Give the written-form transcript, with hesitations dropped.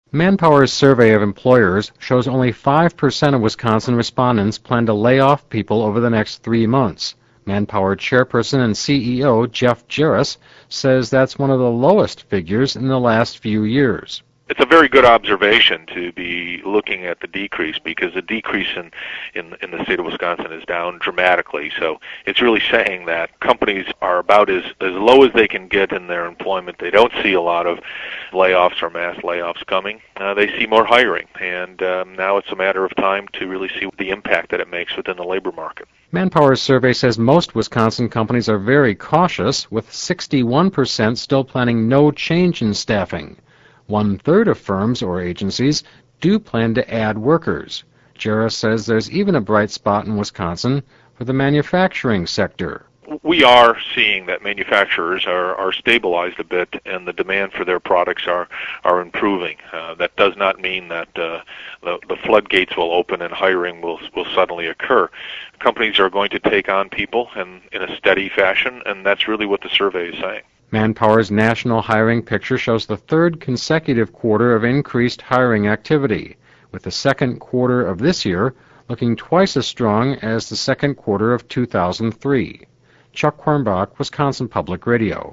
Manpower's survey of employers shows only 5% of Wisconsin respondents plan to lay off people over the next 3 months. Manpower chairperson and CEO Jeff Jarris says that's one of the lowest figures in the last few years. It's a very good observation to be looking at the decrease, because the decrease in the state of Wisconsin is down dramatically. So it's really saying that companies are about as low as they can get in their employment. They don't see a lot of layoffs or mass layoffs coming. They see more hiring, and now it's a matter of time to really see the impact that it makes within the labor market. Manpower's survey says most Wisconsin companies are very cautious, with 61% still planning no change in staffing. 1/3 of firms or agencies do plan to add workers. Jarris says there's even a bright spot in Wisconsin for the manufacturing sector. We are seeing that manufacturers are stabilized a bit, and the demand for their products are improving. That does not mean that the floodgates will open and hiring will suddenly occur. Companies are going to take on people in a steady fashion, and that's really what the survey is saying. Manpower's national hiring picture shows the third consecutive quarter of increased hiring activity, with the second quarter of this year looking twice as strong as the second quarter of 2003. Chuck Hornbach, Wisconsin Public Radio.